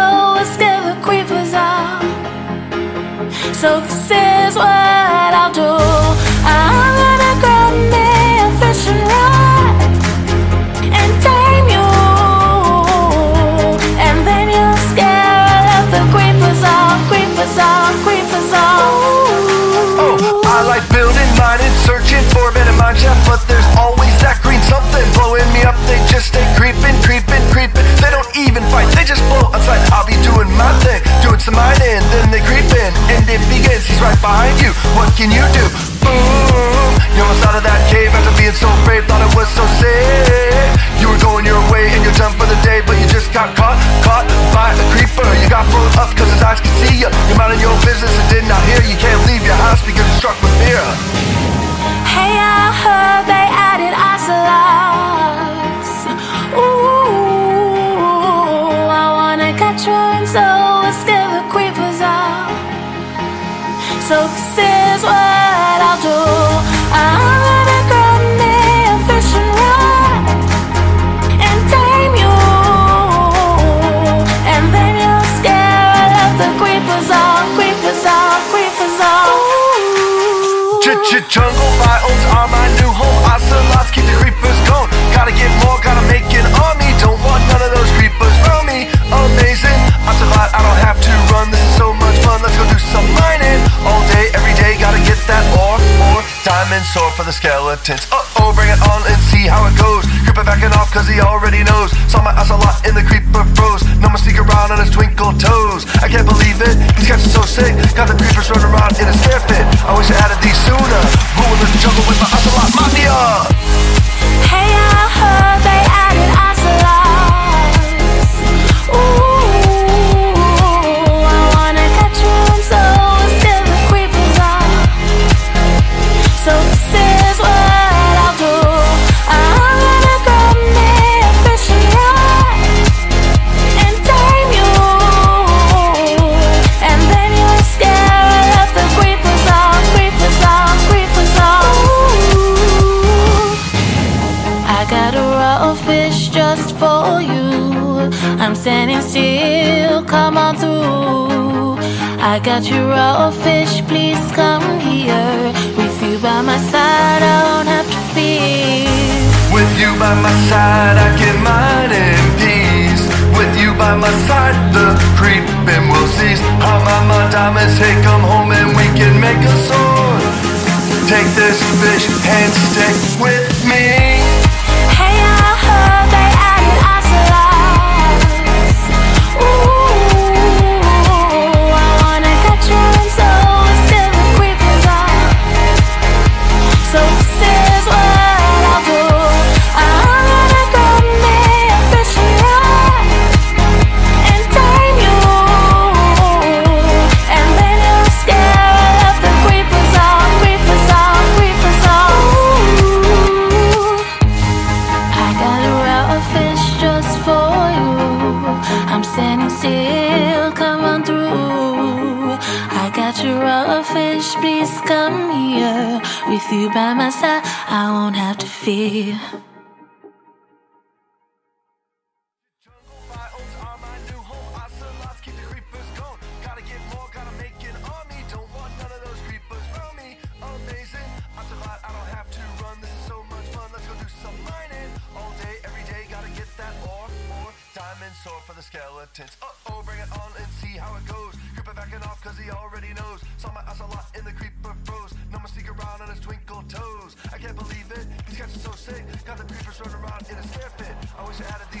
so we're still the creepers are. So this is what I'll do. I'm gonna grab me a fishing rod and tame you, and then you'll scare all of the creepers off, creepers off, creepers off. Oh, I like building, mining, searching for a better mind shaft, but there's always that green something blowing me up. They just stay creeping, creeping, creeping. They don't even fight, they just blow outside. I'll be doing my thing, doing some mining, then they creep in, and it begins. He's right behind you. What can you do? Boom! You're almost out of that cave after being so brave. Thought it was so safe. You were going your way and you're done for the day, but you just got caught by a creeper. You got blown up because his eyes could see you. You're minding your business and did not hear. You can't leave your house because you're struck with fear. Hey, I heard they added ocelots. Ooh, I wanna catch one, so we're still the creepers are. So this is what I'll do. I'm gonna grab me a fishing rod and tame you, and then you'll scare all of the creepers off, creepers off, creepers off. Jungle biomes are my new home. Ocelots keep the creepers going. Gotta get more, gotta make an army. Don't want none of those creepers around me. Amazing, I'm so glad I don't have to run. This is so much fun, let's go do some mining. All day, every day, gotta get that ore. Diamond sword for the skeletons. Uh-oh, bring it on and see how it goes. Creeper backing off cause he already knows. Saw my ocelot in the creeper froze. No more sneak around on his twinkle toes. I can't believe it, these guys are so sick. Got the creepers running around in a scare fit. I wish I added these sooner. Ruling the jungle with my ocelot mafia. Hey, I heard they added ocelots. Ooh, I wanna catch one, so we're still the creepers are. So this is what I'll do. I'm gonna grab me a fishing rod and tame you, and then you'll scare all of the creepers off, creepers off, creepers off. I got a raw fish just for you. I'm standing still, come on through. I got your raw fish, please come here. With you by my side, I won't have to fear. With you by my side, I get mine in peace. With you by my side, the creeping will cease. How my diamonds, take them home and we can make a sword. Take this fish and stick with me. Hey, I heard they added ocelots. Ooh, I wanna catch one, so we're still the creepers are. So this is what I'll do. I'm gonna grab me a fishing rod and tame you, and then you'll scare all of the creepers off, creepers off, creepers off. I got a raw fish just for you. I'm standing still, come on through. I got your raw fish, please come here. With you by my side, I won't have to fear. Jungle biomes are my new home. Ocelots keep the creepers going. Gotta get more, gotta make an army. Don't want none of those creepers around me. Amazing, I'm so glad I don't have to run. This is so much fun, let's go do some mining. All day, every day, gotta get that ore. Diamond sword for the skeletons. Uh-oh, bring it on and see how it goes. Creeper backing off cause he already knows. Saw my ocelot in the creeper froze. No more sneak around on his twinkle toes. I can't believe it, these guys are so sick. Got the creepers running around in a scare fit. I wish I added these